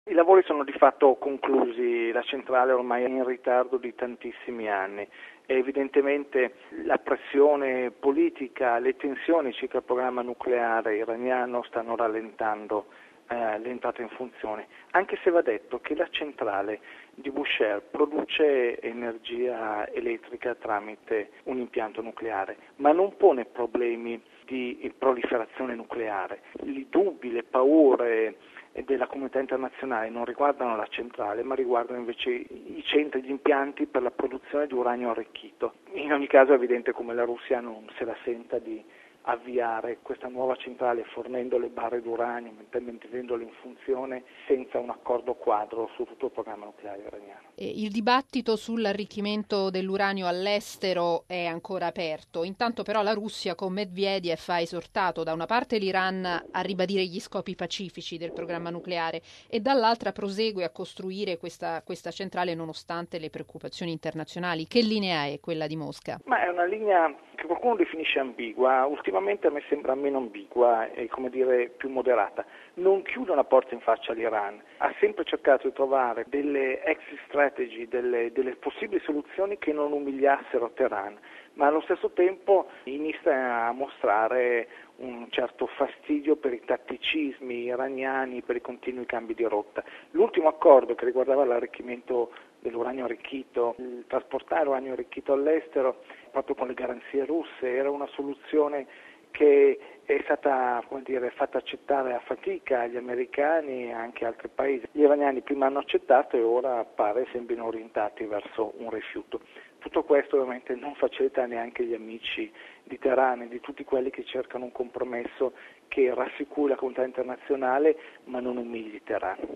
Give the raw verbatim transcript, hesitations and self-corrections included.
I lavori sono di fatto conclusi, la centrale ormai è in ritardo di tantissimi anni e evidentemente la pressione politica, le tensioni circa il programma nucleare iraniano stanno rallentando eh, l'entrata in funzione, anche se va detto che la centrale di Bushehr produce energia elettrica tramite un impianto nucleare, ma non pone problemi di proliferazione nucleare. I dubbi, le paure della comunità internazionale non riguardano la centrale, ma riguardano invece i centri, gli impianti per la produzione di uranio arricchito. In ogni caso è evidente come la Russia non se la senta di avviare questa nuova centrale fornendo le barre d'uranio, mettendole in funzione senza un accordo quadro su tutto il programma nucleare iraniano. Il dibattito sull'arricchimento dell'uranio all'estero è ancora aperto. Intanto però la Russia con Medvedev ha esortato da una parte l'Iran a ribadire gli scopi pacifici del programma nucleare e dall'altra prosegue a costruire questa, questa centrale nonostante le preoccupazioni internazionali. Che linea è quella di Mosca? Ma è una linea che qualcuno definisce ambigua, ultimamente a me sembra meno ambigua e come dire più moderata. Non chiude una porta in faccia all'Iran, ha sempre cercato di trovare delle exit strategy, delle, delle possibili soluzioni che non umiliassero Teheran, ma allo stesso tempo inizia a mostrare un certo fastidio per i tatticismi iraniani, per i continui cambi di rotta. L'ultimo accordo che riguardava l'arricchimento dell'uranio arricchito, il trasportare uranio arricchito all'estero, proprio con le garanzie russe, era una soluzione che è stata, come dire, fatta accettare a fatica agli americani e anche altri paesi. Gli iraniani prima hanno accettato e ora pare sembrino orientati verso un rifiuto. Tutto questo ovviamente non facilita neanche gli amici di Teheran e di tutti quelli che cercano un compromesso che rassicuri la comunità internazionale ma non umili Teheran.